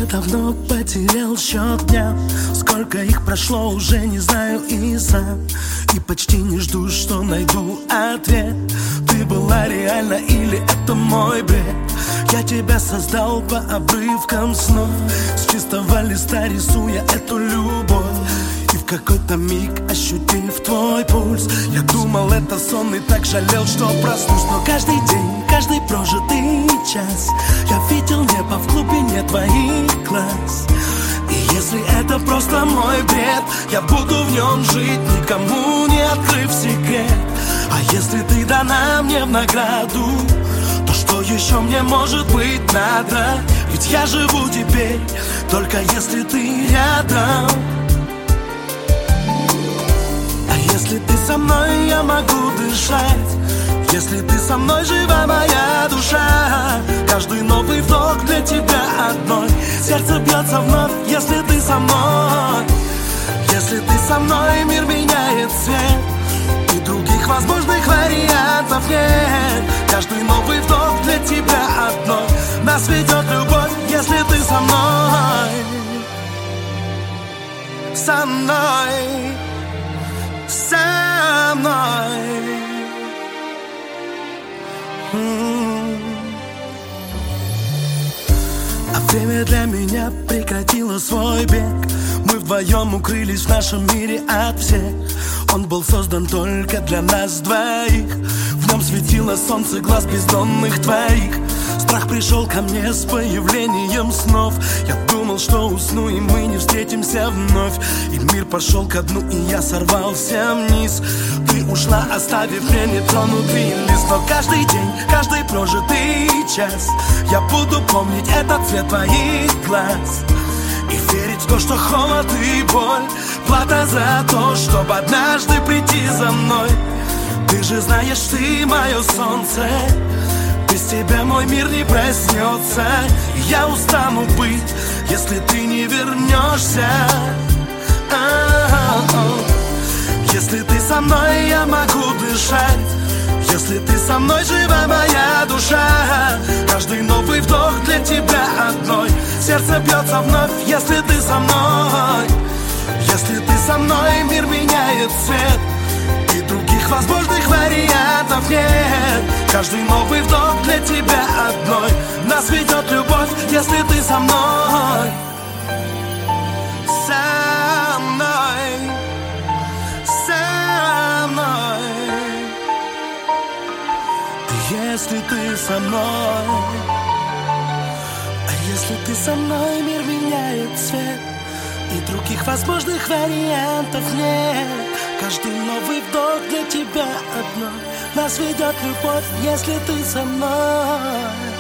давно потерял счет дням. Сколько их прошло, уже не знаю и сам. И почти не жду, что найду ответ. Ты была реальна или это мой бред? Я тебя создал по обрывкам снов, с чистого листа рисуя эту любовь. И в какой-то миг, ощутив твой пульс, я думал, это сон, и так жалел, что проснусь. Но каждый день, каждый прожитый час я видел небо в глубине твоих глаз. И если это просто мой бред, я буду в нем жить, никому не открыв секрет. А если ты дана мне в награду, то что еще мне, может быть, надо? Ведь я живу теперь, только если ты рядом. А если ты со мной, я могу дышать. Если ты со мной, жива моя душа. Каждый новый вдох для тебя одной. Сердце бьется вновь, если ты со мной. Если ты со мной, мир меняет цвет, и других возможных вариантов нет. Каждый новый вдох для тебя одной. Нас ведет любовь, если ты со мной. Со мной. Со мной. А время для меня прекратило свой бег. Мы вдвоем укрылись в нашем мире от всех. Он был создан только для нас двоих. В нем светило солнце глаз бездонных твоих. Страх пришел ко мне с появлением снов. Я думал, что усну, и мы не встретимся вновь. И мир пошел ко дну, и я сорвался вниз. Ты ушла, оставив мне нетронутый лист. Но каждый день, каждый прожитый час я буду помнить этот цвет твоих глаз. И верить в то, что холод и боль плата за то, чтобы однажды прийти за мной. Ты же знаешь, ты мое солнце. Без тебя мой мир не проснется. И я устану быть, если ты не вернешься. Если ты со мной, я могу дышать. Если ты со мной, жива моя душа. Каждый новый вдох для тебя одной. Сердце бьется вновь, если ты со мной. Если ты со мной, мир меняет цвет, и других возможных вариантов нет. Каждый новый вдох для тебя одной. Нас ведет любовь, если ты со мной. Со мной. Со мной. Если ты со мной. А если ты со мной, мир меняет цвет, и других возможных вариантов нет. Каждый новый вдох для тебя одной. Нас ведет любовь, если ты со мной.